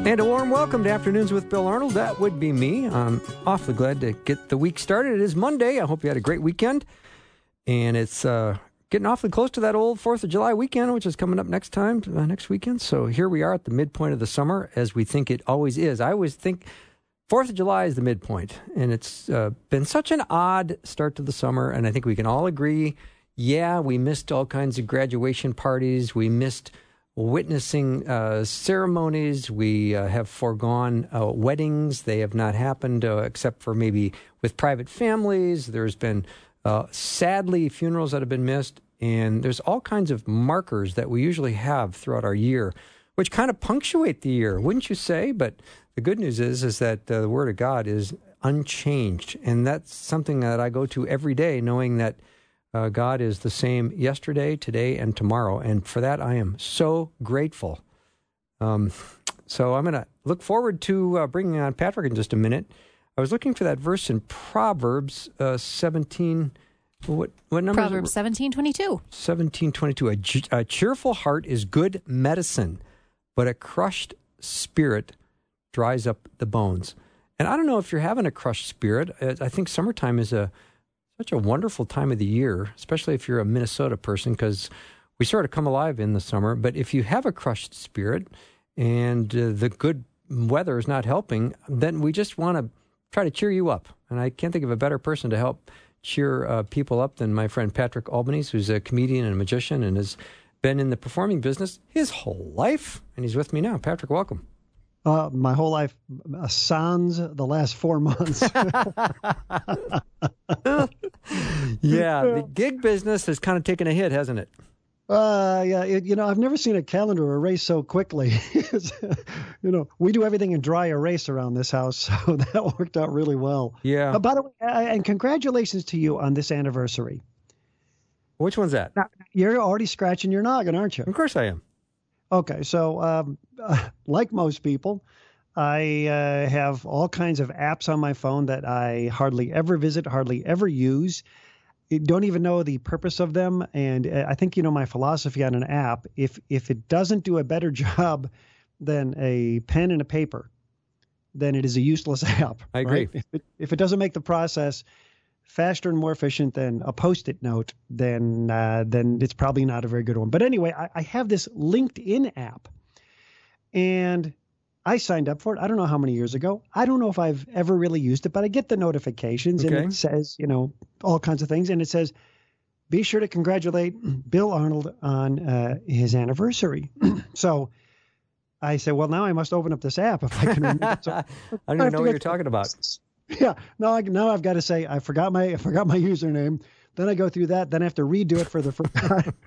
And a warm welcome to Afternoons with Bill Arnold. That would be me. I'm awfully glad to get the week started. It is Monday. I hope you had a great weekend. And it's getting awfully close to that old 4th of July weekend, which is coming up next weekend. So here we are at the midpoint of the summer, as we think it always is. I always think 4th of July is the midpoint. And it's been such an odd start to the summer. And I think we can all agree, yeah, we missed all kinds of graduation parties. We missed witnessing ceremonies. We have foregone weddings. They have not happened except for maybe with private families. There's been, sadly, funerals that have been missed. And there's all kinds of markers that we usually have throughout our year, which kind of punctuate the year, wouldn't you say? But the good news is that the Word of God is unchanged. And that's something that I go to every day, knowing that God is the same yesterday, today, and tomorrow. And for that, I am so grateful. So I'm going to look forward to bringing on Patrick in just a minute. I was looking for that verse in Proverbs 17. What number? Proverbs 17:22. 17:22. A cheerful heart is good medicine, but a crushed spirit dries up the bones. And I don't know if you're having a crushed spirit. I think summertime is such a wonderful time of the year, especially if you're a Minnesota person, because we sort of come alive in the summer. But if you have a crushed spirit and the good weather is not helping, then we just want to try to cheer you up. And I can't think of a better person to help cheer people up than my friend Patrick Albanese, who's a comedian and a magician and has been in the performing business his whole life. And he's with me now. Patrick, welcome. My whole life, sans the last 4 months. Yeah, the gig business has kind of taken a hit, hasn't it? Yeah, I've never seen a calendar erase so quickly. We do everything in dry erase around this house, so that worked out really well. Yeah. By the way, and congratulations to you on this anniversary. Which one's that? Now, you're already scratching your noggin, aren't you? Of course I am. Okay, so like most people, I have all kinds of apps on my phone that I hardly ever visit, hardly ever use. I don't even know the purpose of them. And I think my philosophy on an app, if it doesn't do a better job than a pen and a paper, then it is a useless app. I agree. Right? If it doesn't make the process faster and more efficient than a Post-it note, then it's probably not a very good one. But anyway, I have this LinkedIn app, and I signed up for it. I don't know how many years ago. I don't know if I've ever really used it, but I get the notifications, okay. And it says, all kinds of things. And it says, be sure to congratulate Bill Arnold on his anniversary. So I said, well, now I must open up this app if I can remember it. So I don't even know what you're talking about. Yeah. Now I've got to say I forgot my username. Then I go through that. Then I have to redo it for the first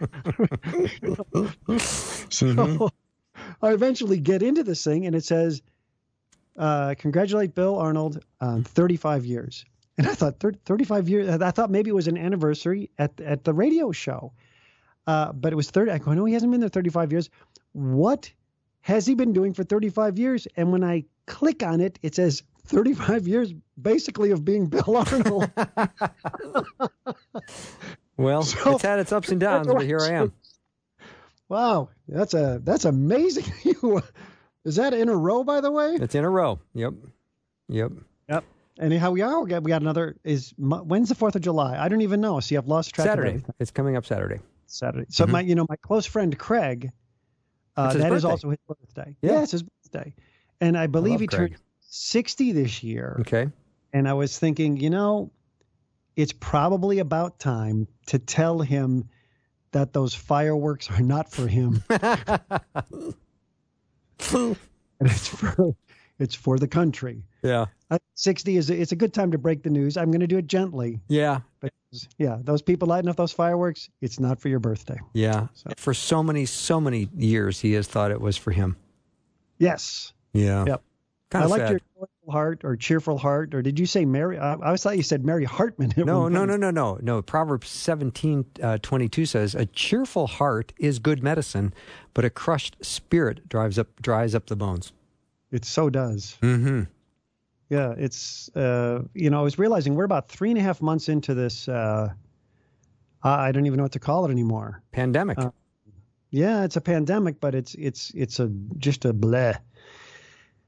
time. So I eventually get into this thing, and it says, "Congratulate Bill Arnold on 35 years." And I thought 35 years. I thought maybe it was an anniversary at the radio show, but it was 30. I go, no, he hasn't been there 35 years. What has he been doing for 35 years? And when I click on it, it says 35 years basically of being Bill Arnold. Well, it's had its ups and downs, but here I am. Wow, that's amazing. Is that in a row, by the way? It's in a row. Yep. Anyhow, we got another. When's the 4th of July? I don't even know. See, I've lost track. Saturday. Of everything. It's coming up Saturday. So my close friend Craig, that is also his birthday. Yeah, it's his birthday, and I believe he turned 60 this year. Okay. And I was thinking, it's probably about time to tell him that those fireworks are not for him. And it's for the country. Yeah. 60 it's a good time to break the news. I'm going to do it gently. Yeah. Because, those people lighting up those fireworks, it's not for your birthday. Yeah. So. For so many years, he has thought it was for him. Yes. Yeah. Yep. Kind I of like sad. your joyful heart or cheerful heart, or did you say Mary? I always thought you said Mary Hartman. No. Proverbs 17:22 says, "A cheerful heart is good medicine, but a crushed spirit dries up the bones." It so does. Mm-hmm. Yeah, it's I was realizing we're about 3.5 months into this. I don't even know what to call it anymore. Pandemic. Yeah, it's a pandemic, but it's just a bleh.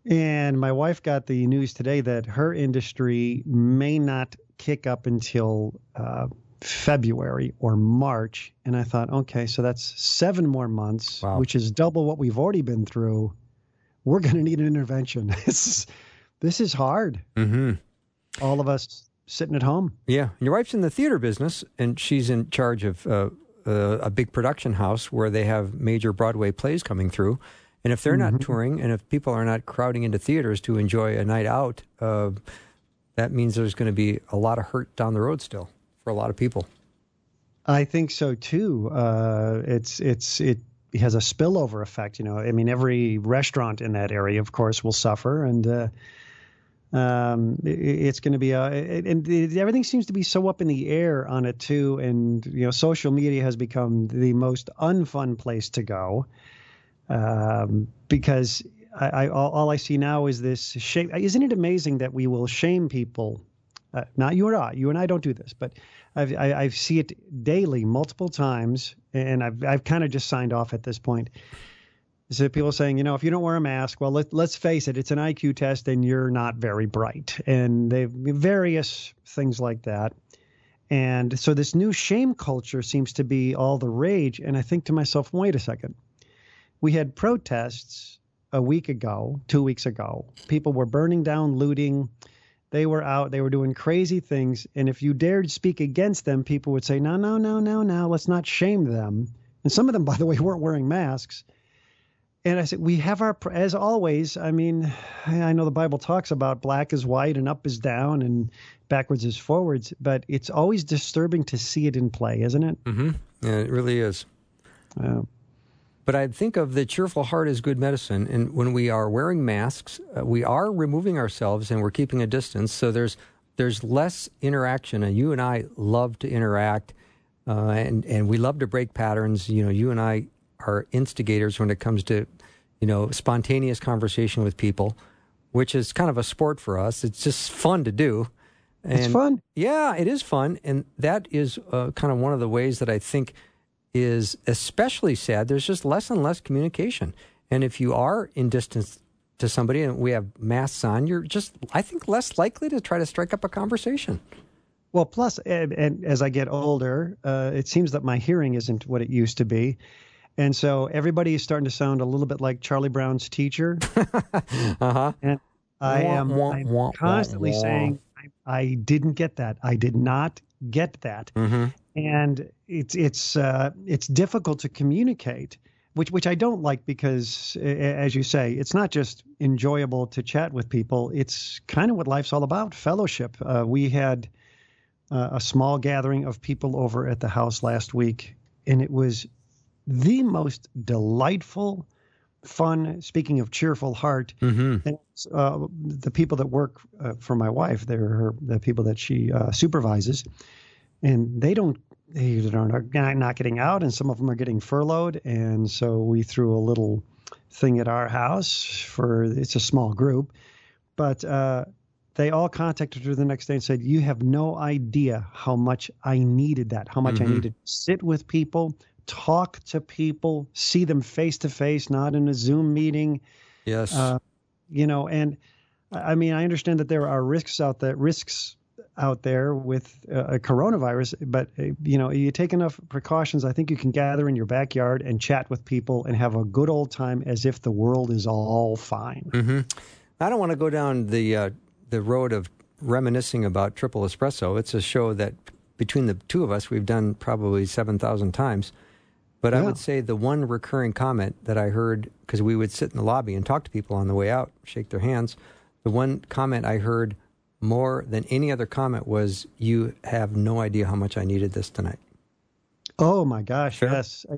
And my wife got the news today that her industry may not kick up until February or March. And I thought, okay, so that's 7 more months, Wow. which is double what we've already been through. We're going to need an intervention. This is hard. Mm-hmm. All of us sitting at home. Yeah. Your wife's in the theater business, and she's in charge of a big production house where they have major Broadway plays coming through. And if they're not touring, and if people are not crowding into theaters to enjoy a night out, that means there's going to be a lot of hurt down the road still for a lot of people. I think so too. It has a spillover effect. I mean, every restaurant in that area, of course, will suffer, and it's going to be everything seems to be so up in the air on it too. And social media has become the most unfun place to go. Because all I see now is this shame. Isn't it amazing that we will shame people? Not you and I. You and I don't do this, but I see it daily, multiple times, and I've kind of just signed off at this point. So people saying, if you don't wear a mask, well, let's face it, it's an IQ test, and you're not very bright, and they various things like that. And so this new shame culture seems to be all the rage. And I think to myself, wait a second. We had protests a week ago, 2 weeks ago. People were burning down, looting. They were out. They were doing crazy things. And if you dared speak against them, people would say, no, let's not shame them. And some of them, by the way, weren't wearing masks. And I said, we have as always, I mean, I know the Bible talks about black is white and up is down and backwards is forwards, but it's always disturbing to see it in play, isn't it? Mm-hmm. Yeah, it really is. But I think of the cheerful heart as good medicine. And when we are wearing masks, we are removing ourselves and we're keeping a distance. So there's less interaction. And you and I love to interact, and we love to break patterns. You and I are instigators when it comes to, spontaneous conversation with people, which is kind of a sport for us. It's just fun to do. And it's fun. Yeah, it is fun. And that is kind of one of the ways that I think is especially sad. There's just less and less communication. And if you are in distance to somebody and we have masks on, you're just, I think, less likely to try to strike up a conversation. Well, plus, and as I get older, it seems that my hearing isn't what it used to be. And so everybody is starting to sound a little bit like Charlie Brown's teacher. Uh-huh. And I'm constantly saying, I didn't get that. I did not get that. Mm-hmm. And it's difficult to communicate, which I don't like because, as you say, it's not just enjoyable to chat with people. It's kind of what life's all about, fellowship. We had a small gathering of people over at the house last week, and it was the most delightful, fun, speaking of cheerful heart. Mm-hmm. And, the people that work for my wife, they're the people that she supervises, and they are not getting out, and some of them are getting furloughed. And so we threw a little thing at our house it's a small group, but they all contacted her the next day and said, you have no idea how much I needed that, how much I needed to sit with people, talk to people, see them face to face, not in a Zoom meeting. Yes. And I mean, I understand that there are risks out there with a coronavirus, but you take enough precautions. I think you can gather in your backyard and chat with people and have a good old time as if the world is all fine. Mm-hmm. I don't want to go down the road of reminiscing about Triple Espresso. It's a show that between the two of us, we've done probably 7,000 times. But I would say the one recurring comment that I heard, because we would sit in the lobby and talk to people on the way out, shake their hands, the one comment I heard more than any other comment was, you have no idea how much I needed this tonight. Oh, my gosh, Sure. yes.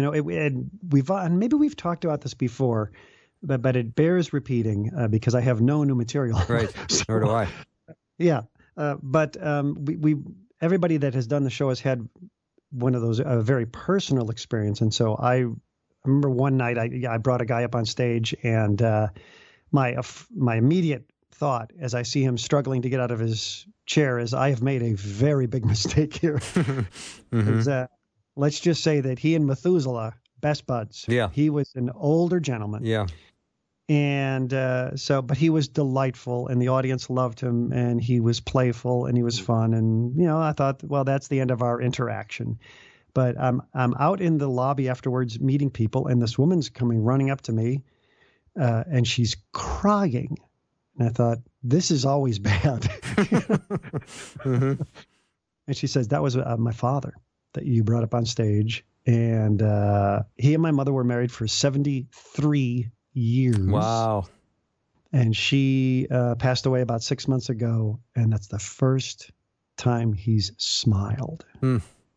Maybe we've talked about this before, but it bears repeating because I have no new material. Right, nor do I. Yeah, but we everybody that has done the show has had one of those very personal experience. And so I remember one night I brought a guy up on stage, and my immediate thought as I see him struggling to get out of his chair is, I have made a very big mistake here. Let's just say that he and Methuselah, best buds. Yeah. He was an older gentleman. Yeah. And but he was delightful, and the audience loved him, and he was playful, and he was fun. And, I thought, well, that's the end of our interaction. But I'm out in the lobby afterwards meeting people, and this woman's running up to me, and she's crying. And I thought, this is always bad. Mm-hmm. And she says, that was my father that you brought up on stage. And he and my mother were married for 73 years. Wow. And she passed away about 6 months ago. And that's the first time he's smiled. Mm.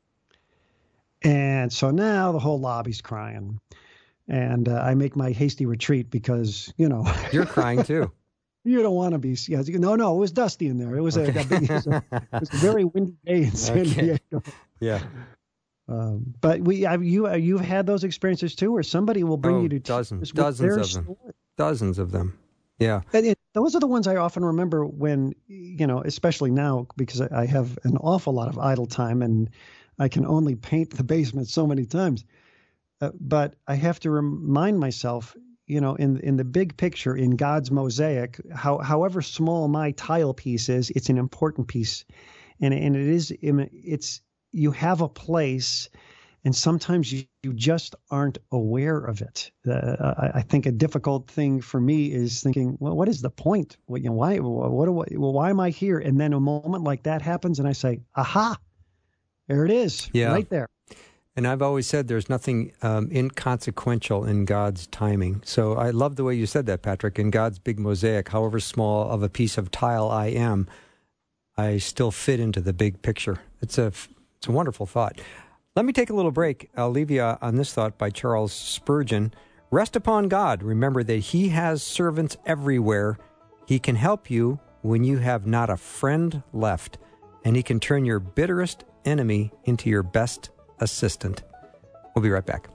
And so now the whole lobby's crying. And I make my hasty retreat because, You're crying too. You don't want to be. Yeah, no, it was dusty in there. It was it was a very windy day in San Diego. Yeah. But you've had those experiences too, where somebody will bring you to dozens of them. Story. Dozens of them. Yeah. And those are the ones I often remember when, especially now, because I have an awful lot of idle time and I can only paint the basement so many times. But I have to remind myself, in the big picture, in God's mosaic, however small my tile piece is, it's an important piece, and it's you have a place, and sometimes you just aren't aware of it. I think a difficult thing for me is thinking, well, what is the point? Why am I here? And then a moment like that happens, and I say, aha, there it is, right there. And I've always said there's nothing inconsequential in God's timing. So I love the way you said that, Patrick. In God's big mosaic, however small of a piece of tile I am, I still fit into the big picture. It's a wonderful thought. Let me take a little break. I'll leave you on this thought by Charles Spurgeon. Rest upon God. Remember that He has servants everywhere. He can help you when you have not a friend left, and He can turn your bitterest enemy into your best assistant. We'll be right back.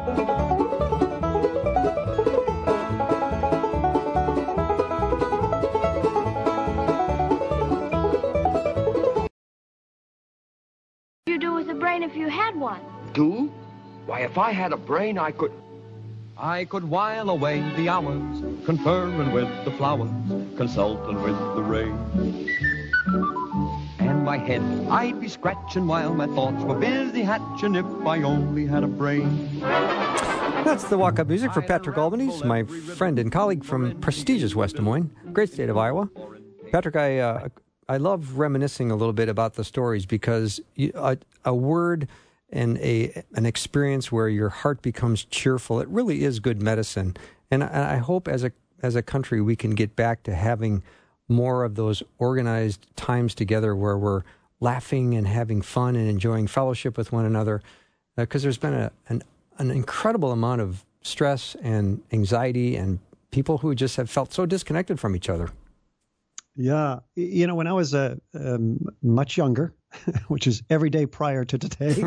What would you do with a brain if you had one? Do? Why, if I had a brain, I could while away the hours, conferring with the flowers, consulting with the rain. And my head I'd be scratching while my thoughts were busy hatching if I only had a brain. That's the walk-up music for Patrick Albanese, my friend and colleague from prestigious West Des Moines, great state of Iowa. Patrick, I love reminiscing a little bit about the stories because a word and an experience where your heart becomes cheerful, it really is good medicine. And I hope as a country we can get back to having more of those organized times together where we're laughing and having fun and enjoying fellowship with one another, because there's been an incredible amount of stress and anxiety and people who just have felt so disconnected from each other. Yeah. When I was much younger, which is every day prior to today,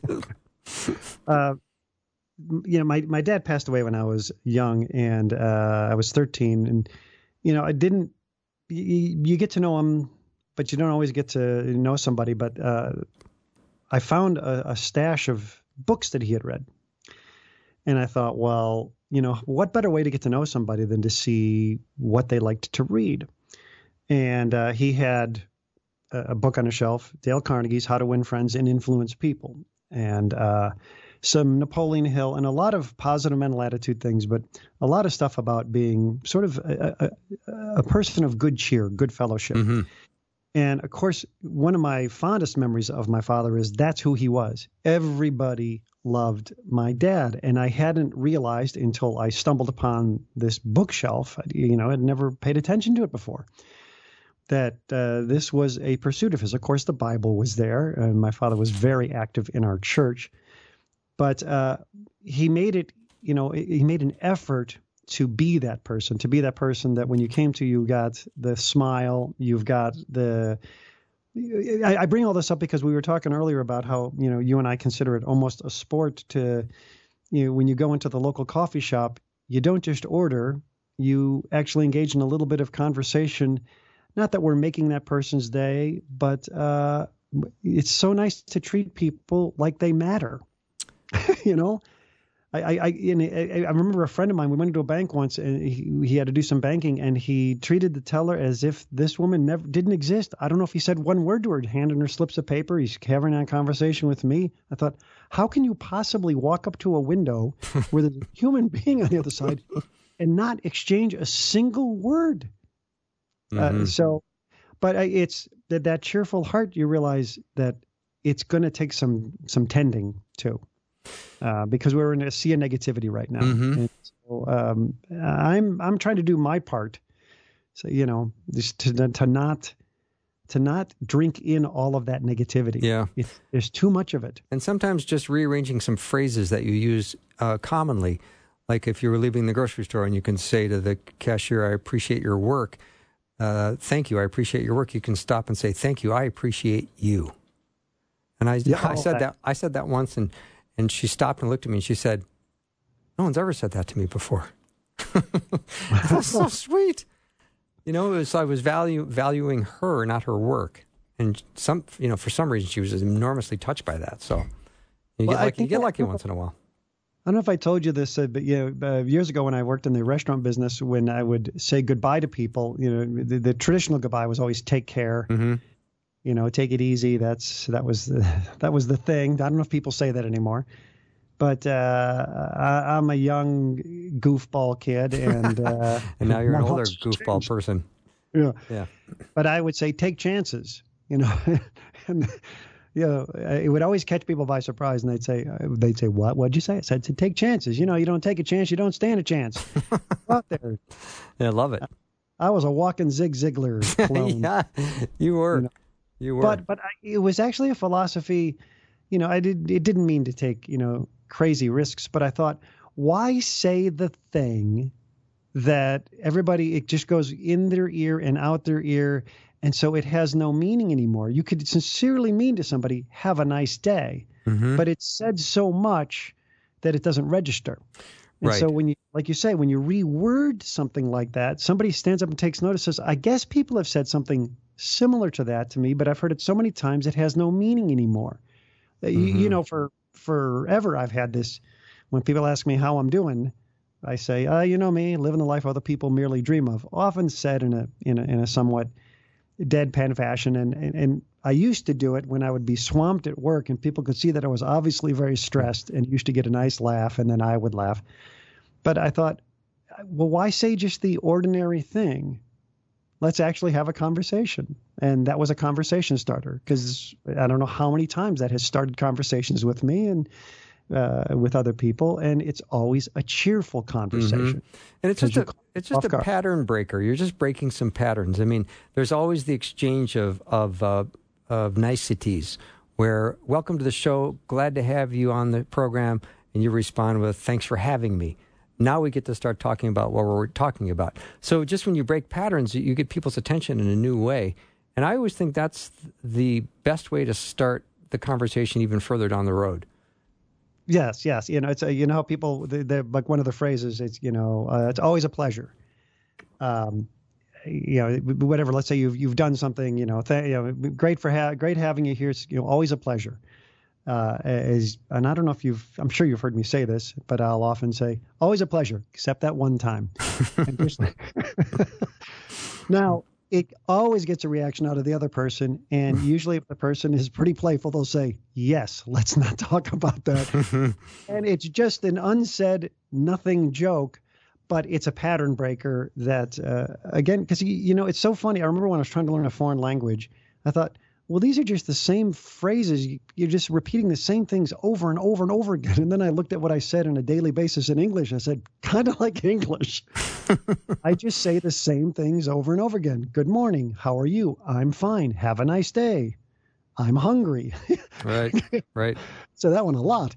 right. My dad passed away when I was young, and I was 13, and I didn't. You get to know him, but you don't always get to know somebody. But I found a stash of books that he had read. And I thought, well, what better way to get to know somebody than to see what they liked to read? And he had a book on a shelf, Dale Carnegie's How to Win Friends and Influence People, and some Napoleon Hill, and a lot of positive mental attitude things, but a lot of stuff about being sort of a person of good cheer, good fellowship. Mm-hmm. And of course, one of my fondest memories of my father is that's who he was. Everybody loved my dad. And I hadn't realized until I stumbled upon this bookshelf, I'd never paid attention to it before, that this was a pursuit of his. Of course, the Bible was there, and my father was very active in our church. But he made it, he made an effort to be that person that when you came to, you got the smile, you've got I bring all this up because we were talking earlier about how, you and I consider it almost a sport to, when you go into the local coffee shop, you don't just order, you actually engage in a little bit of conversation. Not that we're making that person's day, but it's so nice to treat people like they matter. I remember a friend of mine, we went into a bank once and he had to do some banking and he treated the teller as if this woman didn't exist. I don't know if he said one word to her, handing her slips of paper. He's having a conversation with me. I thought, how can you possibly walk up to a window where there's a human being on the other side and not exchange a single word? But it's that cheerful heart, you realize that it's going to take some tending too. Because we're in a sea of negativity right now. And so, I'm trying to do my part. So, just to not drink in all of that negativity. Yeah. There's too much of it. And sometimes just rearranging some phrases that you use commonly, like if you were leaving the grocery store and you can say to the cashier, I appreciate your work. Thank you. I appreciate your work. You can stop and say, thank you. I appreciate you. And I said that once and she stopped and looked at me and she said, no one's ever said that to me before. That's so sweet. I was valuing her, not her work. And for some reason she was enormously touched by that. So you get lucky once in a while. I don't know if I told you this, but years ago when I worked in the restaurant business, when I would say goodbye to people, the traditional goodbye was always take care. Take it easy. That was the thing. I don't know if people say that anymore, but I'm a young goofball kid, and and now you're an older goofball person. Yeah. But I would say take chances. And it would always catch people by surprise, and they'd say, "What? What'd you say?" I said, "Take chances. You don't take a chance, you don't stand a chance." Go out there. Yeah, I love it. I was a walking Zig Ziglar clone. Yeah, you were. You were. But it was actually a philosophy, it didn't mean to take, crazy risks, but I thought, why say the thing that everybody, it just goes in their ear and out their ear, and so it has no meaning anymore. You could sincerely mean to somebody, have a nice day, but it's said so much that it doesn't register. And right. So when you reword something like that, somebody stands up and takes notice, says, I guess people have said something similar to that to me, but I've heard it so many times it has no meaning anymore. For forever I've had this. When people ask me how I'm doing, I say, me, living the life other people merely dream of. Often said in a somewhat deadpan fashion, and I used to do it when I would be swamped at work, and people could see that I was obviously very stressed, and used to get a nice laugh, and then I would laugh. But I thought, well, why say just the ordinary thing? Let's actually have a conversation. And that was a conversation starter, because I don't know how many times that has started conversations with me and with other people, and it's always a cheerful conversation. And it's just a pattern breaker. You're just breaking some patterns. I mean, there's always the exchange of niceties where, welcome to the show, glad to have you on the program, and you respond with, thanks for having me. Now we get to start talking about what we're talking about. So just when you break patterns, you get people's attention in a new way. And I always think that's the best way to start the conversation even further down the road. Yes. It's how people, they're like one of the phrases, it's always a pleasure. Whatever. Let's say you've done something. Great having you here. It's always a pleasure. And I don't know if I'm sure you've heard me say this, but I'll often say, always a pleasure, except that one time. Now, it always gets a reaction out of the other person. And usually if the person is pretty playful, they'll say, yes, let's not talk about that. And it's just an unsaid nothing joke, but it's a pattern breaker that, again, because, it's so funny. I remember when I was trying to learn a foreign language, I thought, well, these are just the same phrases. You're just repeating the same things over and over and over again. And then I looked at what I said on a daily basis in English. I said, kind of like English. I just say the same things over and over again. Good morning. How are you? I'm fine. Have a nice day. I'm hungry. Right. So that one a lot.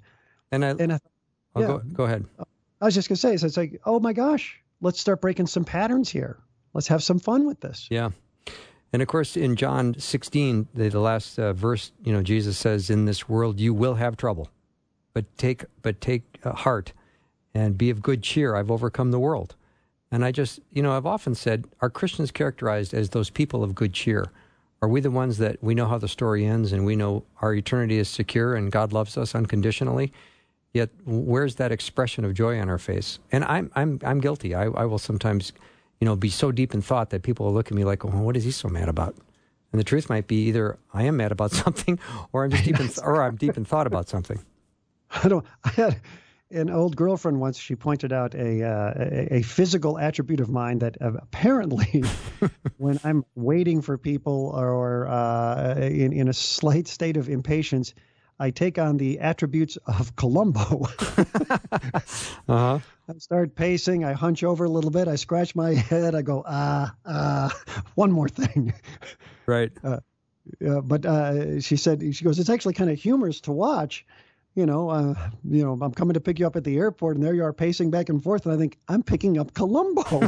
Go ahead. I was just going to say, so it's like, oh my gosh, let's start breaking some patterns here. Let's have some fun with this. Yeah. And of course, in John 16, the last verse, Jesus says, in this world you will have trouble, but take heart and be of good cheer. I've overcome the world. And I just, I've often said, are Christians characterized as those people of good cheer? Are we the ones that we know how the story ends and we know our eternity is secure and God loves us unconditionally? Yet, where's that expression of joy on our face? And I'm guilty. I will sometimes, be so deep in thought that people will look at me like, "Oh, what is he so mad about?" And the truth might be either I am mad about something, or I'm just I'm deep in thought about something. I had an old girlfriend once. She pointed out a physical attribute of mine that apparently, when I'm waiting for people or in a slight state of impatience, I take on the attributes of Columbo. Uh-huh. I start pacing. I hunch over a little bit. I scratch my head. I go, one more thing. Right. But she goes, it's actually kind of humorous to watch. I'm coming to pick you up at the airport, and there you are pacing back and forth. And I think, I'm picking up Columbo.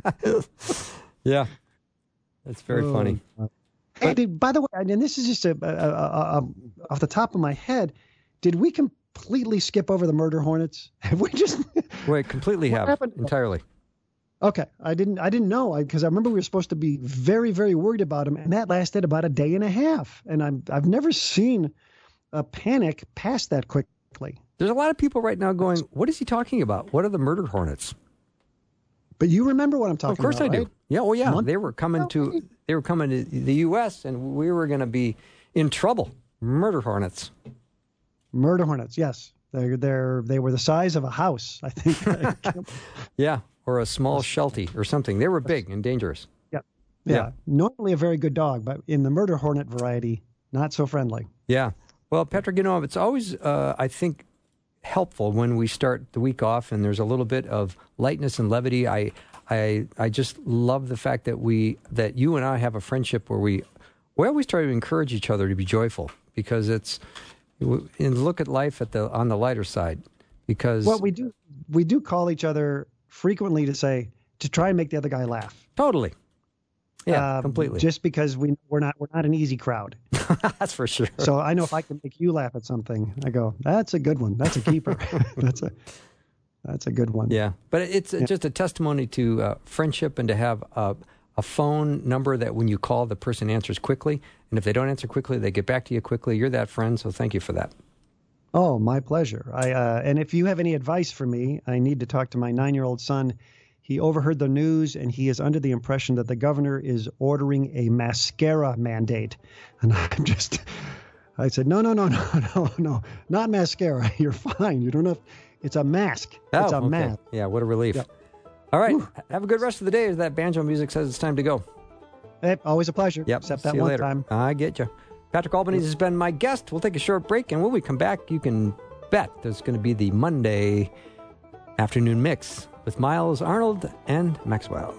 Yeah. That's very funny. Hey, by the way, and this is just off the top of my head, did we completely skip over the murder hornets? Have we just? Wait, completely have entirely. Okay, I didn't know because I remember we were supposed to be very, very worried about them, and that lasted about a day and a half. And I've never seen a panic pass that quickly. There's a lot of people right now going, "What is he talking about? What are the murder hornets?" But you remember what I'm talking about? Of course I do. Right? Yeah. Oh, yeah. They were coming to the U.S. and we were going to be in trouble. Murder hornets. Murder hornets. Yes, they were the size of a house, I think. Yeah, or a small sheltie or something. They were big and dangerous. Yeah. Normally a very good dog, but in the murder hornet variety, not so friendly. Yeah. Well, Patrick, it's always I think helpful when we start the week off and there's a little bit of lightness and levity. I just love the fact that you and I have a friendship where we always try to encourage each other to be joyful, because and look at life on the lighter side. Because we do call each other frequently to try and make the other guy laugh. Totally. Yeah, completely. Just because we're not an easy crowd. That's for sure. So I know if I can make you laugh at something, I go, that's a good one. That's a keeper. That's a good one. Yeah, but it's just a testimony to friendship, and to have a phone number that when you call, the person answers quickly, and if they don't answer quickly, they get back to you quickly. You're that friend, so thank you for that. Oh, my pleasure. And if you have any advice for me, I need to talk to my 9-year-old son. He overheard the news, and he is under the impression that the governor is ordering a mascara mandate. And I said, no, not mascara. You're fine. You don't have, it's a mask. It's a mask. Yeah, what a relief. Yep. All right. Have a good rest of the day, as that banjo music says it's time to go. Hey, always a pleasure. Yep. Except See that you one later. time. I get you. Patrick Albanese has been my guest. We'll take a short break, and when we come back, you can bet there's going to be the Monday afternoon mix with Miles Arnold and Maxwell.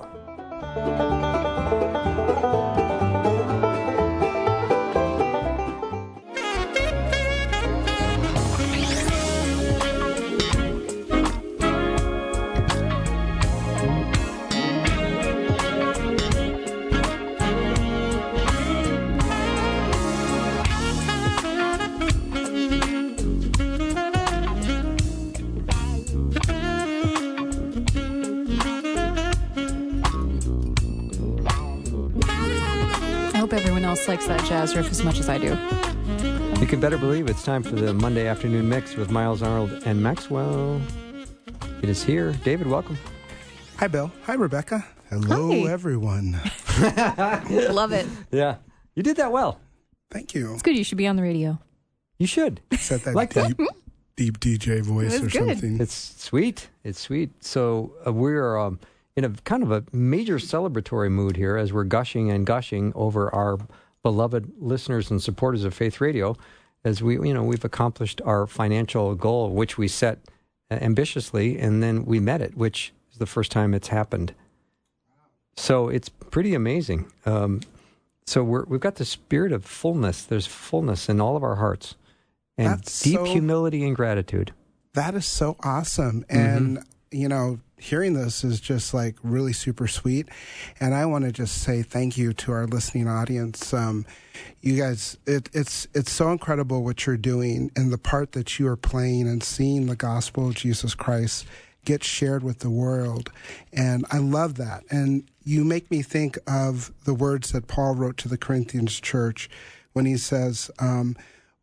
Everyone else likes that jazz riff as much as I do. You can better believe it's time for the Monday afternoon mix with Miles Arnold and Maxwell. It is here. David, welcome. Hi, Bill. Hi, Rebecca. Hello, everyone. Love it. Yeah. You did that well. Thank you. It's good. You should be on the radio. You should. Set that like deep DJ voice or good. something. It's sweet. It's sweet. So we're in a kind of a major celebratory mood here as we're gushing over our beloved listeners and supporters of Faith Radio, as we've accomplished our financial goal, which we set ambitiously, and then we met it, which is the first time it's happened. So it's pretty amazing. So we've got the spirit of fullness. There's fullness in all of our hearts, and That's deep humility and gratitude. That is so awesome. And, hearing this is just like really super sweet. And I want to just say thank you to our listening audience. You guys, it's so incredible what you're doing and the part that you are playing and seeing the gospel of Jesus Christ get shared with the world. And I love that. And you make me think of the words that Paul wrote to the Corinthians church when he says,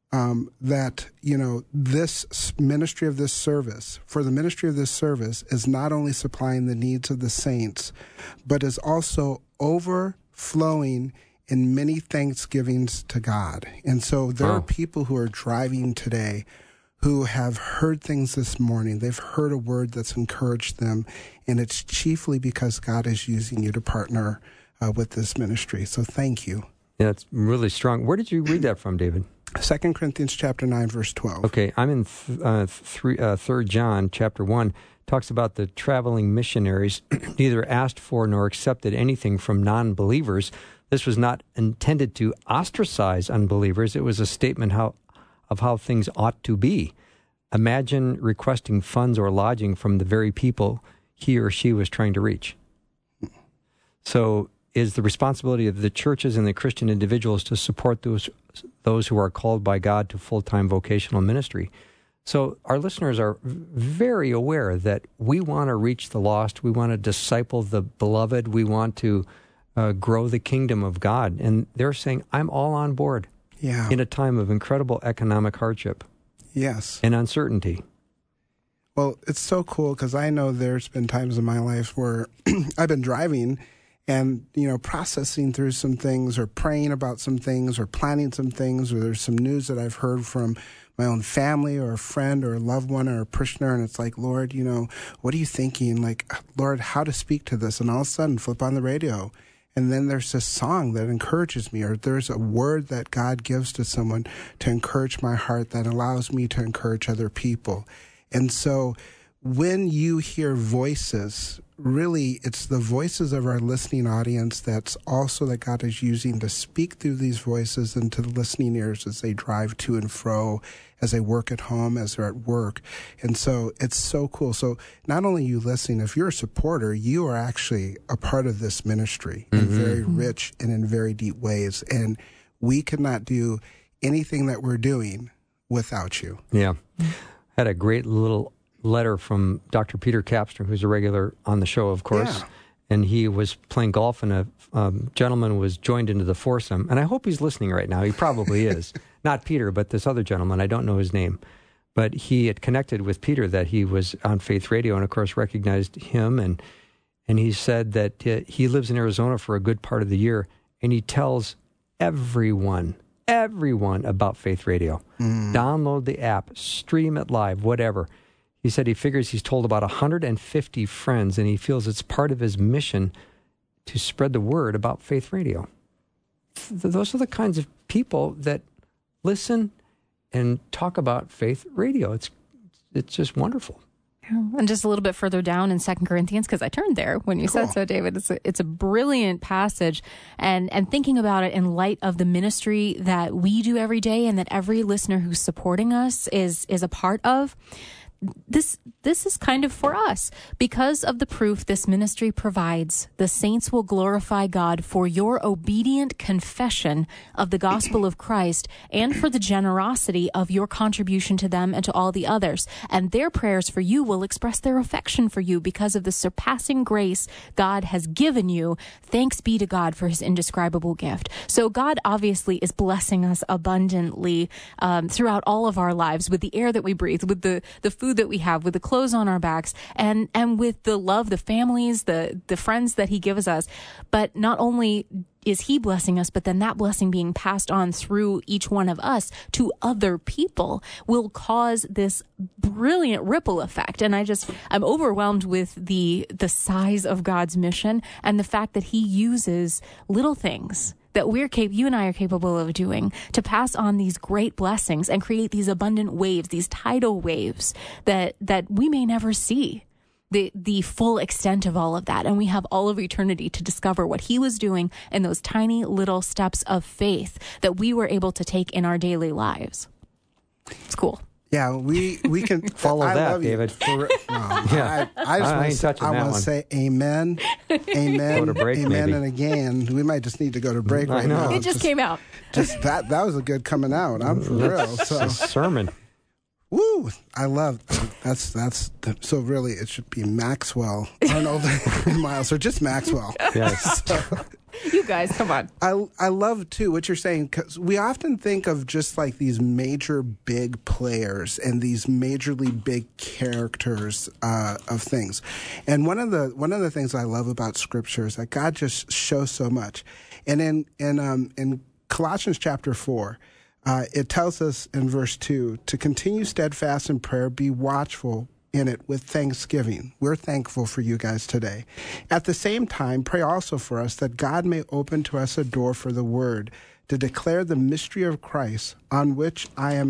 that, this ministry of this service, for the ministry of this service is not only supplying the needs of the saints, but is also overflowing in many thanksgivings to God. And so there are people who are driving today who have heard things this morning. They've heard a word that's encouraged them, and it's chiefly because God is using you to partner with this ministry. So thank you. Yeah, it's really strong. Where did you read that from, David? 2 Corinthians chapter 9, verse 12. Okay, I'm in 3 John chapter 1. Talks about the traveling missionaries neither asked for nor accepted anything from non-believers. This was not intended to ostracize unbelievers. It was a statement of how things ought to be. Imagine requesting funds or lodging from the very people he or she was trying to reach. So is the responsibility of the churches and the Christian individuals to support those who are called by God to full-time vocational ministry. So our listeners are very aware that we want to reach the lost. We want to disciple the beloved. We want to grow the kingdom of God. And they're saying, I'm all on board. Yeah. In a time of incredible economic hardship. Yes. And uncertainty. Well, it's so cool because I know there's been times in my life where I've been driving and, processing through some things or praying about some things or planning some things, or there's some news that I've heard from my own family or a friend or a loved one or a parishioner, and it's like, Lord, what are you thinking? Like, Lord, how to speak to this? And all of a sudden, flip on the radio. And then there's a song that encourages me, or there's a word that God gives to someone to encourage my heart that allows me to encourage other people. And so when you hear voices, really it's the voices of our listening audience that's also that God is using to speak through these voices into the listening ears as they drive to and fro, as they work at home, as they're at work. And so it's so cool. So not only you listening, if you're a supporter, you are actually a part of this ministry in very rich and in very deep ways. And we could not do anything that we're doing without you. Yeah. Had a great little letter from Dr. Peter Kapsner, who's a regular on the show, of course. Yeah. And he was playing golf, and a gentleman was joined into the foursome. And I hope he's listening right now. He probably is. Not Peter, but this other gentleman. I don't know his name. But he had connected with Peter that he was on Faith Radio and, of course, recognized him. And he said that he lives in Arizona for a good part of the year, and he tells everyone about Faith Radio. Download the app, stream it live, whatever. He said he figures he's told about 150 friends, and he feels it's part of his mission to spread the word about Faith Radio. Those are the kinds of people that listen and talk about Faith Radio. It's just wonderful. And just a little bit further down in 2 Corinthians, because I turned there when you said so, David. It's a brilliant passage, and thinking about it in light of the ministry that we do every day and that every listener who's supporting us is a part of. This is kind of for us. Because of the proof this ministry provides, the saints will glorify God for your obedient confession of the gospel of Christ and for the generosity of your contribution to them and to all the others. And their prayers for you will express their affection for you because of the surpassing grace God has given you. Thanks be to God for his indescribable gift. So God obviously is blessing us abundantly throughout all of our lives with the air that we breathe, with the food that we have, with the clothes on our backs, and with the love, the families, the friends that he gives us. But not only is he blessing us, but then that blessing being passed on through each one of us to other people will cause this brilliant ripple effect. And I'm overwhelmed with the size of God's mission and the fact that he uses little things that you and I are capable of doing to pass on these great blessings and create these abundant waves, these tidal waves that we may never see the full extent of all of that. And we have all of eternity to discover what he was doing in those tiny little steps of faith that we were able to take in our daily lives. It's cool. Yeah, we can follow that, David. Yeah, I want to say amen, amen, go to break, amen, maybe. And again, we might just need to go to break right now. It just came out. Just that was a good coming out. I'm for real. So a sermon. Woo! I love that's so really it should be Maxwell, Arnold, and Miles, or just Maxwell. Yes. You guys, come on. I love, too, what you're saying, because we often think of just like these major big players and these majorly big characters of things. And one of the things I love about Scripture is that God just shows so much. And in Colossians chapter 4, it tells us in verse 2, to continue steadfast in prayer, be watchful in it with thanksgiving. We're thankful for you guys today. At the same time, pray also for us that God may open to us a door for the word to declare the mystery of Christ, on which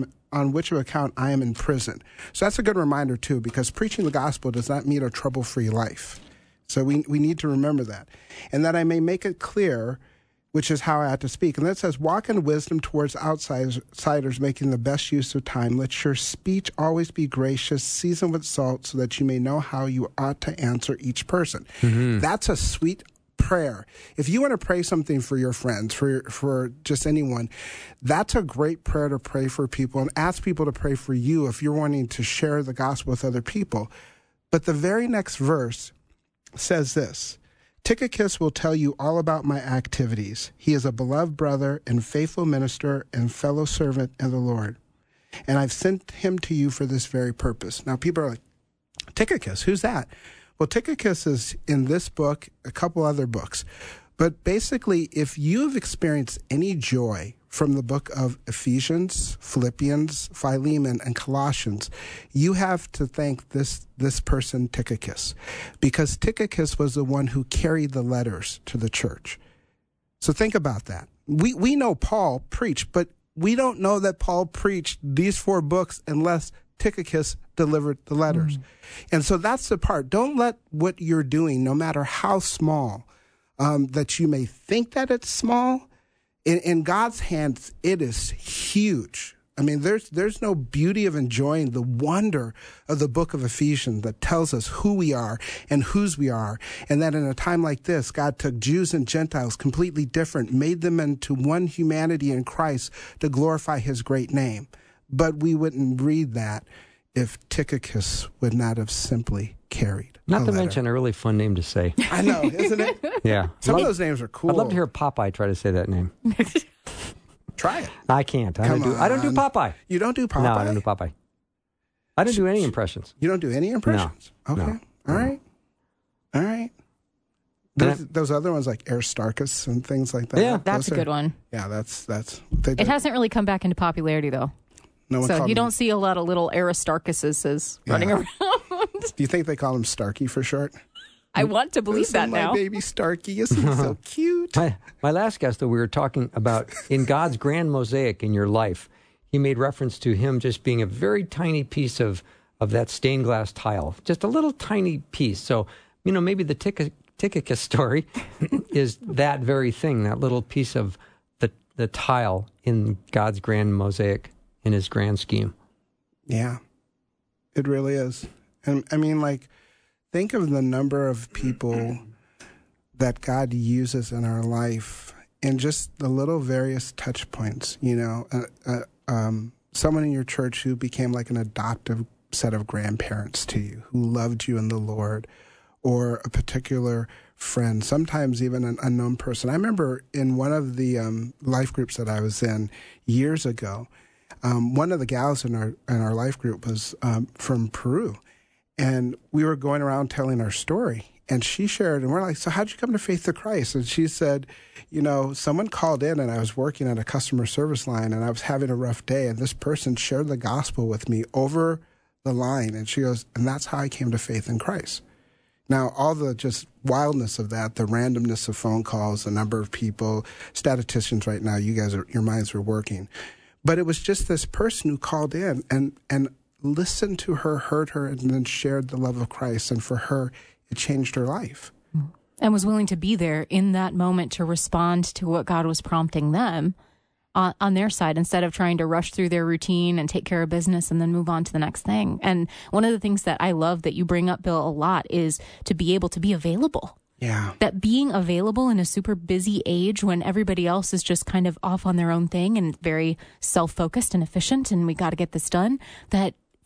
account I am in prison. So that's a good reminder too, because preaching the gospel does not mean a trouble-free life. So we need to remember that. And that I may make it clear, which is how I ought to speak. And that says, walk in wisdom towards outsiders, making the best use of time. Let your speech always be gracious, seasoned with salt, so that you may know how you ought to answer each person. Mm-hmm. That's a sweet prayer. If you want to pray something for your friends, for just anyone, that's a great prayer to pray for people, and ask people to pray for you if you're wanting to share the gospel with other people. But the very next verse says this, Tychicus will tell you all about my activities. He is a beloved brother and faithful minister and fellow servant in the Lord. And I've sent him to you for this very purpose. Now, people are like, Tychicus, who's that? Well, Tychicus is in this book, a couple other books. But basically, if you've experienced any joy from the book of Ephesians, Philippians, Philemon, and Colossians, you have to thank this person, Tychicus, because Tychicus was the one who carried the letters to the church. So think about that. We know Paul preached, but we don't know that Paul preached these 4 books unless Tychicus delivered the letters. And so that's the part. Don't let what you're doing, no matter how small, that you may think that it's small, in God's hands, it is huge. I mean, there's no beauty of enjoying the wonder of the book of Ephesians that tells us who we are and whose we are, and that in a time like this, God took Jews and Gentiles completely different, made them into one humanity in Christ to glorify his great name. But we wouldn't read that if Tychicus would not have simply carried. Not to mention a really fun name to say. I know, isn't it? Yeah. Some of those names are cool. I'd love to hear Popeye try to say that name. Try it. I can't. I don't do Popeye. You don't do Popeye? No, I don't do Popeye. I don't do any impressions. You don't do any impressions? No. Okay. No. All right. All right. Those other ones like Aristarchus and things like that. Yeah. That's a good one. Yeah, that's. It hasn't really come back into popularity, though. No one so you don't see a lot of little Aristarchuses running around. Do you think they call him Starkey for short? I want to believe that now. My baby Starkey, isn't he so cute? My last guest, though, we were talking about in God's grand mosaic in your life, he made reference to him just being a very tiny piece of that stained glass tile, just a little tiny piece. So, maybe the Tychicus story is that very thing, that little piece of the tile in God's grand mosaic, in his grand scheme. Yeah, it really is. And I mean, think of the number of people that God uses in our life in just the little various touch points, someone in your church who became like an adoptive set of grandparents to you, who loved you in the Lord, or a particular friend, sometimes even an unknown person. I remember in one of the life groups that I was in years ago, one of the gals in our life group was from Peru. And we were going around telling our story, and she shared, and we're like, so how'd you come to faith in Christ? And she said, someone called in, and I was working at a customer service line, and I was having a rough day, and this person shared the gospel with me over the line. And she goes, and that's how I came to faith in Christ. Now, all the just wildness of that, the randomness of phone calls, the number of people, statisticians right now, your minds are working. But it was just this person who called in and listened to her, heard her, and then shared the love of Christ. And for her, it changed her life. And was willing to be there in that moment to respond to what God was prompting them on their side, instead of trying to rush through their routine and take care of business and then move on to the next thing. And one of the things that I love that you bring up, Bill, a lot is to be able to be available. Yeah. That being available in a super busy age when everybody else is just kind of off on their own thing and very self-focused and efficient and we got to get this done, that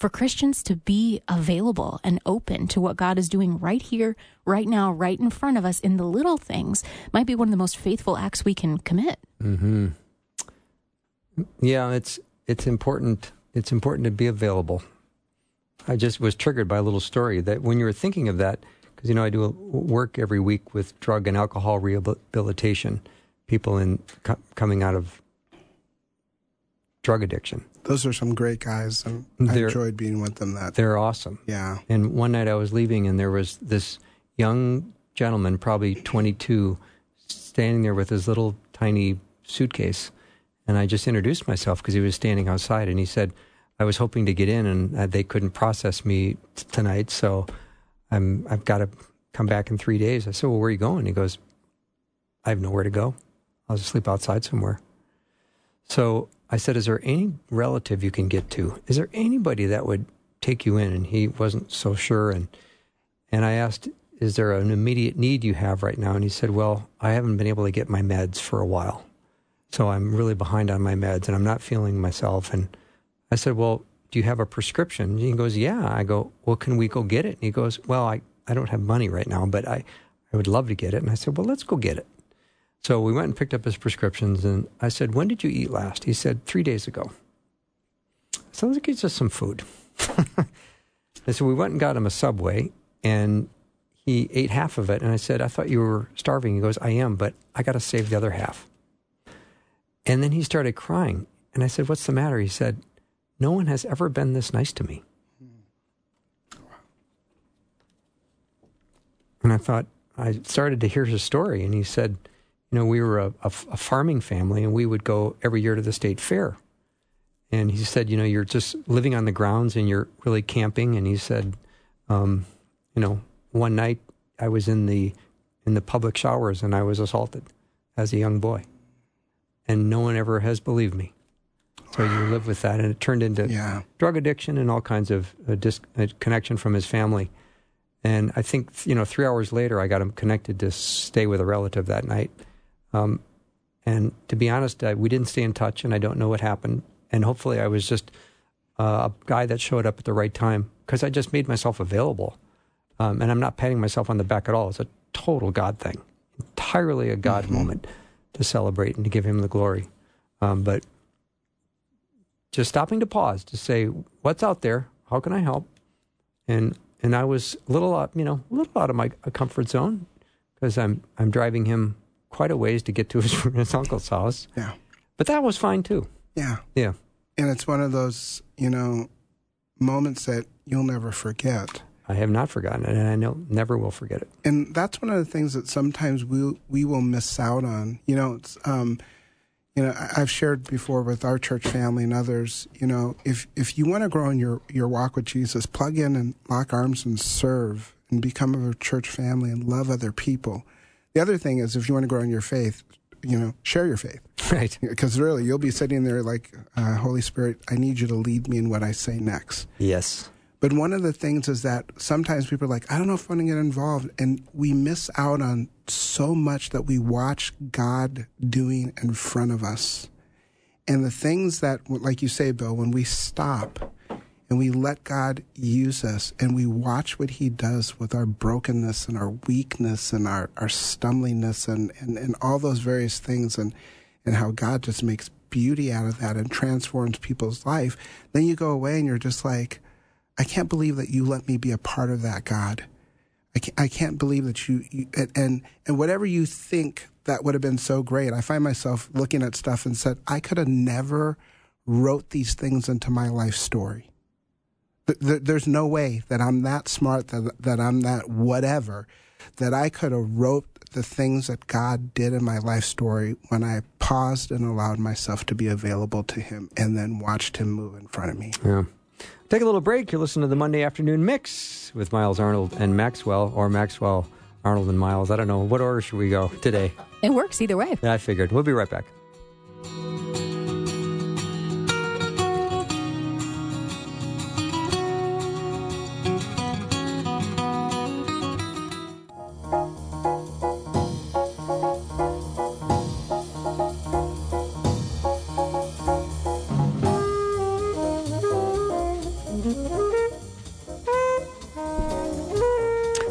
for Christians to be available and open to what God is doing right here, right now, right in front of us in the little things might be one of the most faithful acts we can commit. Mm-hmm. Yeah, it's important. It's important to be available. I just was triggered by a little story that when you were thinking of that, because, I do work every week with drug and alcohol rehabilitation, people coming out of drug addiction. Those are some great guys, and I enjoyed being with them. They're awesome. Yeah. And one night I was leaving, and there was this young gentleman, probably 22, standing there with his little tiny suitcase. And I just introduced myself because he was standing outside, and he said, I was hoping to get in, and they couldn't process me tonight, so I've got to come back in 3 days. I said, well, where are you going? He goes, I have nowhere to go. I'll just sleep outside somewhere. So I said, is there any relative you can get to? Is there anybody that would take you in? And he wasn't so sure. And I asked, is there an immediate need you have right now? And he said, well, I haven't been able to get my meds for a while. So I'm really behind on my meds, and I'm not feeling myself. And I said, well, do you have a prescription? And he goes, yeah. I go, well, can we go get it? And he goes, well, I don't have money right now, but I would love to get it. And I said, well, let's go get it. So we went and picked up his prescriptions, and I said, when did you eat last? He said, 3 days ago. So let's get just some food. And so we went and got him a Subway, and he ate half of it. And I said, I thought you were starving. He goes, I am, but I got to save the other half. And then he started crying. And I said, what's the matter? He said, no one has ever been this nice to me. And I started to hear his story. And he said, we were a farming family, and we would go every year to the state fair. And he said, you're just living on the grounds and you're really camping. And he said, one night I was in the public showers and I was assaulted as a young boy. And no one ever has believed me. So you live with that. And it turned into drug addiction and all kinds of disconnection from his family. And I think, 3 hours later, I got him connected to stay with a relative that night. And to be honest, we didn't stay in touch, and I don't know what happened. And hopefully I was just a guy that showed up at the right time, because I just made myself available. And I'm not patting myself on the back at all. It's a total God thing, entirely a God moment to celebrate and to give him the glory. But just stopping to pause to say, what's out there? How can I help? And I was a little out of my comfort zone, because I'm driving him quite a ways to get to his uncle's house. Yeah. But that was fine too. Yeah. Yeah. And it's one of those, moments that you'll never forget. I have not forgotten it, and I never will forget it. And that's one of the things that sometimes we will miss out on. I've shared before with our church family and others, if you want to grow in your walk with Jesus, plug in and lock arms and serve and become a church family and love other people. The other thing is, if you want to grow in your faith, share your faith. Right. Because really, you'll be sitting there like, Holy Spirit, I need you to lead me in what I say next. Yes. But one of the things is that sometimes people are like, I don't know if I want to get involved. And we miss out on so much that we watch God doing in front of us. And the things that, like you say, Bill, when we stop and we let God use us and we watch what he does with our brokenness and our weakness and our stumblingness and all those various things and how God just makes beauty out of that and transforms people's life, then you go away and you're just like, I can't believe that you let me be a part of that, God. I can't believe that you and whatever you think that would have been so great. I find myself looking at stuff and said, I could have never wrote these things into my life story. There's no way that I'm that smart, that I'm that whatever, that I could have wrote the things that God did in my life story when I paused and allowed myself to be available to him and then watched him move in front of me. Yeah. Take a little break. You're listening to the Monday Afternoon Mix with Miles Arnold and Maxwell, or Maxwell, Arnold, and Miles. I don't know. What order should we go today? It works either way. Yeah, I figured. We'll be right back.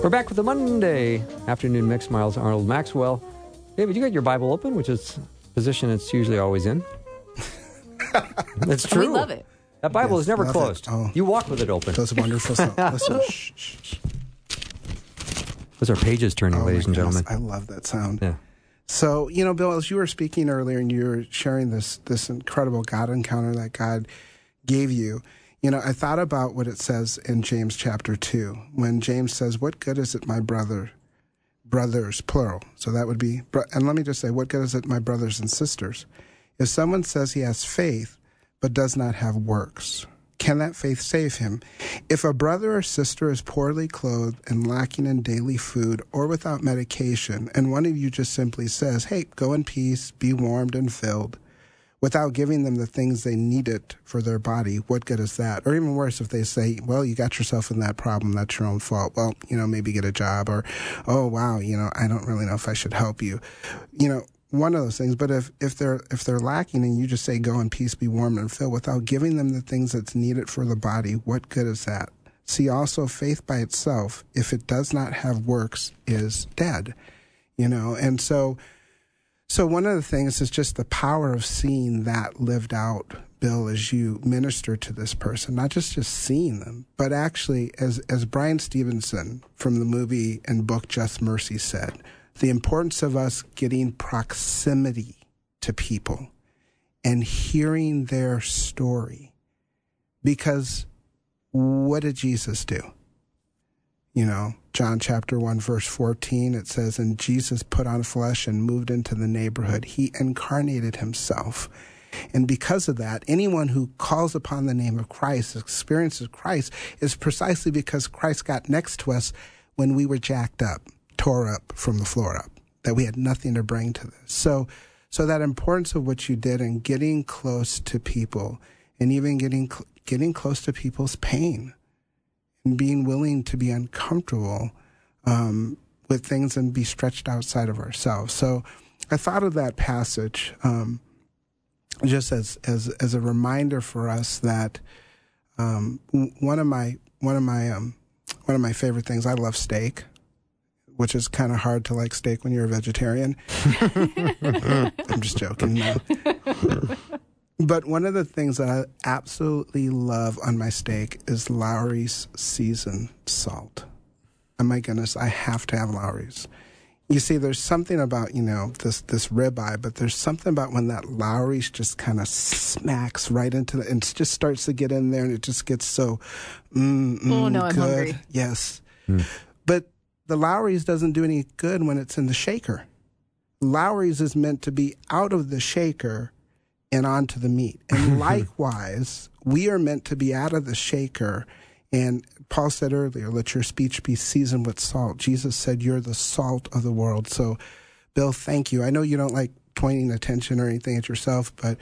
We're back with the Monday afternoon mix. Miles Arnold Maxwell. David, you got your Bible open, which is a position it's usually always in. It's true. We love it. That Bible is never love closed. it. Oh. You walk with it open. Those wonderful sounds. Listen, shh, shh, shh. Those are pages turning, Oh, ladies my and gentlemen. goodness, I love that sound. Yeah. So, Bill, as you were speaking earlier and you were sharing this incredible God encounter that God gave you, I thought about what it says in James chapter 2, when James says, what good is it, my brothers, plural. So that would be, and let me just say, what good is it, my brothers and sisters? If someone says he has faith but does not have works, can that faith save him? If a brother or sister is poorly clothed and lacking in daily food or without medication, and one of you just simply says, hey, go in peace, be warmed and filled, without giving them the things they needed for their body, what good is that? Or even worse, if they say, well, you got yourself in that problem, that's your own fault. Well, maybe get a job, or, oh, wow, I don't really know if I should help you. One of those things. But if they're lacking and you just say, go in peace, be warm and filled, without giving them the things that's needed for the body, what good is that? See, also faith by itself, if it does not have works, is dead. And so one of the things is just the power of seeing that lived out, Bill, as you minister to this person, not just seeing them, but actually, as Brian Stevenson from the movie and book Just Mercy said, the importance of us getting proximity to people and hearing their story. Because what did Jesus do? John chapter 1, verse 14, it says, and Jesus put on flesh and moved into the neighborhood. He incarnated himself. And because of that, anyone who calls upon the name of Christ, experiences Christ, is precisely because Christ got next to us when we were jacked up, tore up from the floor up, that we had nothing to bring to this. So that importance of what you did in getting close to people, and even getting close to people's pain, and being willing to be uncomfortable with things and be stretched outside of ourselves. So I thought of that passage just as a reminder for us that one of my favorite things, I love steak, which is kind of hard to like steak when you're a vegetarian. I'm just joking. No. But one of the things that I absolutely love on my steak is Lawry's seasoned salt. Oh my goodness, I have to have Lawry's. You see, there's something about, this ribeye, but there's something about when that Lawry's just kind of smacks right into it and it just starts to get in there and it just gets so oh, no, good. I'm hungry. Yes. But the Lawry's doesn't do any good when it's in the shaker. Lawry's is meant to be out of the shaker and onto the meat. And likewise, we are meant to be out of the shaker. And Paul said earlier, let your speech be seasoned with salt. Jesus said, you're the salt of the world. So, Bill, thank you. I know you don't like pointing attention or anything at yourself, but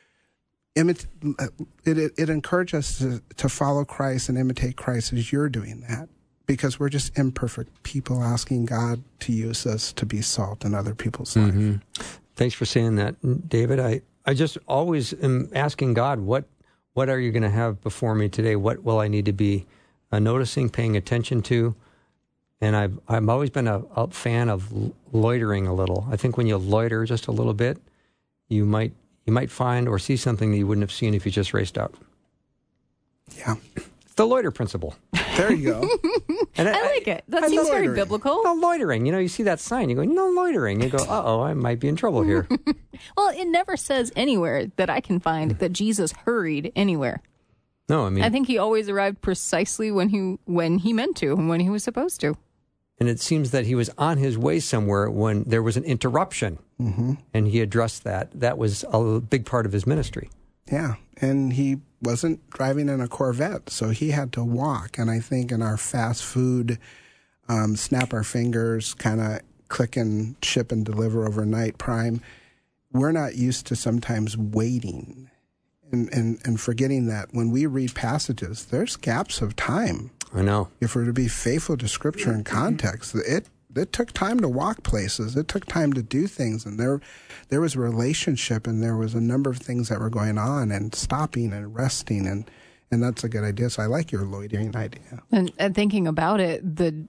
it encourages us to follow Christ and imitate Christ as you're doing that, because we're just imperfect people asking God to use us to be salt in other people's life. Thanks for saying that, David. I just always am asking God, what are you going to have before me today? What will I need to be noticing, paying attention to? And I've always been a fan of loitering a little. I think when you loiter just a little bit, you might find or see something that you wouldn't have seen if you just raced out. Yeah. It's the loiter principle. There you go. And I like it. That seems very biblical. No loitering. You see that sign. You go, no loitering. You go, uh-oh, I might be in trouble here. Well, it never says anywhere that I can find that Jesus hurried anywhere. No, I think he always arrived precisely when he meant to and when he was supposed to. And it seems that he was on his way somewhere when there was an interruption, and he addressed that. That was a big part of his ministry. Yeah, and he wasn't driving in a Corvette, so he had to walk. And I think in our fast food, snap our fingers, kind of click and ship and deliver overnight prime, we're not used to sometimes waiting and forgetting that when we read passages, there's gaps of time. I know. If we're to be faithful to Scripture and context, it took time to walk places. It took time to do things. And there was a relationship, and there was a number of things that were going on, and stopping and resting. And that's a good idea. So I like your loitering idea. And thinking about it, the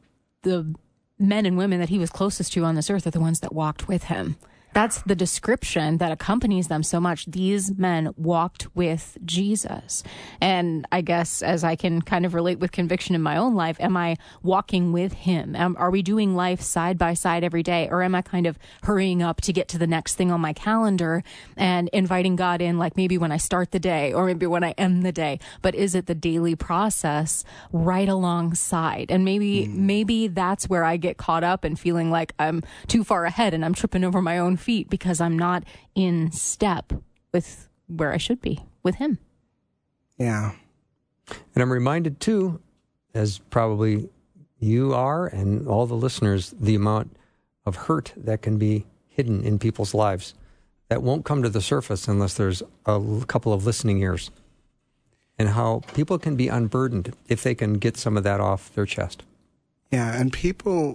the men and women that he was closest to on this earth are the ones that walked with him. That's the description that accompanies them so much. These men walked with Jesus. And I guess as I can kind of relate with conviction in my own life, am I walking with him? Are we doing life side by side every day? Or am I kind of hurrying up to get to the next thing on my calendar and inviting God in, like maybe when I start the day or maybe when I end the day? But is it the daily process right alongside? And maybe that's where I get caught up and feeling like I'm too far ahead and I'm tripping over my own feet because I'm not in step with where I should be with him. Yeah. And I'm reminded too, as probably you are and all the listeners, the amount of hurt that can be hidden in people's lives that won't come to the surface unless there's a couple of listening ears, and how people can be unburdened if they can get some of that off their chest. Yeah, and people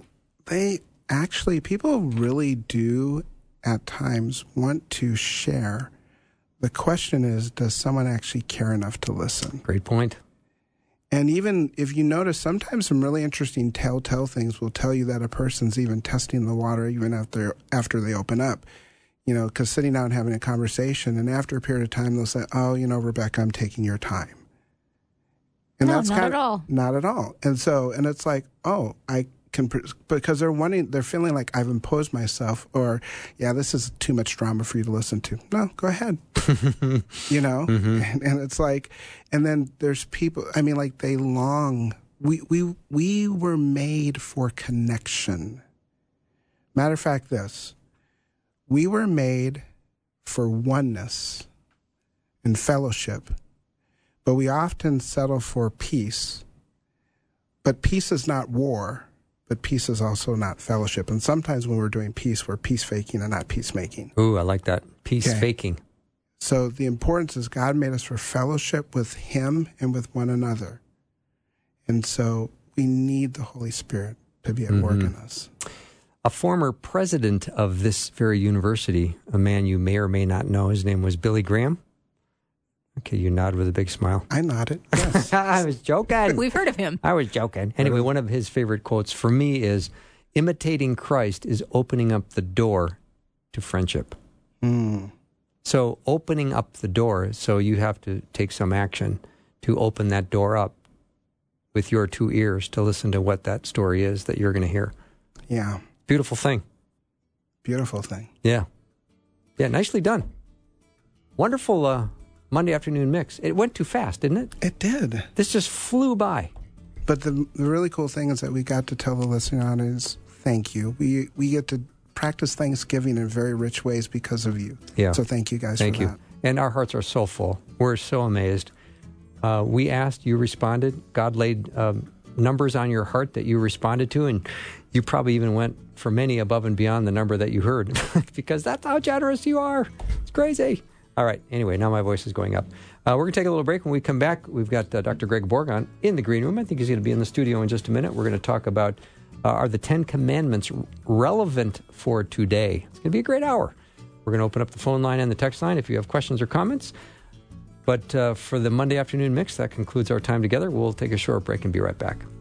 really do at times want to share. The question is, does someone actually care enough to listen? Great point. And even if you notice, sometimes some really interesting telltale things will tell you that a person's even testing the water even after they open up. You know, because sitting down and having a conversation, and after a period of time, they'll say, "Oh, you know, Rebecca, I'm taking your time." And no, that's not at all. Not at all. And it's like, oh, I can, because they're feeling like I've imposed myself, or, yeah, this is too much drama for you to listen to. No, go ahead. You know? Mm-hmm. And it's like, and then there's people, I mean, like they long, we were made for connection. Matter of fact, we were made for oneness and fellowship, but we often settle for peace. But peace is not war. But peace is also not fellowship. And sometimes when we're doing peace, we're peace faking and not peacemaking. Ooh, I like that. Peace faking. So the importance is God made us for fellowship with him and with one another. And so we need the Holy Spirit to be at work in us. A former president of this very university, a man you may or may not know, his name was Billy Graham. Okay, you nod with a big smile. I nodded, yes. I was joking. We've heard of him. I was joking. Anyway, one of his favorite quotes for me is, imitating Christ is opening up the door to friendship. So opening up the door, so you have to take some action to open that door up with your two ears to listen to what that story is that you're going to hear. Yeah. Beautiful thing. Beautiful thing. Yeah. Yeah, nicely done. Wonderful Monday afternoon mix. It went too fast, didn't it? It did. This just flew by. But the really cool thing is that we got to tell the listening audience, thank you. We get to practice Thanksgiving in very rich ways because of you. Yeah. So thank you guys for that. Thank you. And our hearts are so full. We're so amazed. We asked, you responded. God laid numbers on your heart that you responded to, and you probably even went for many above and beyond the number that you heard because that's how generous you are. It's crazy. All right. Anyway, now my voice is going up. We're going to take a little break. When we come back, we've got Dr. Greg Borgon in the green room. I think he's going to be in the studio in just a minute. We're going to talk about, are the 10 Commandments relevant for today? It's going to be a great hour. We're going to open up the phone line and the text line if you have questions or comments. But for the Monday afternoon mix, that concludes our time together. We'll take a short break and be right back.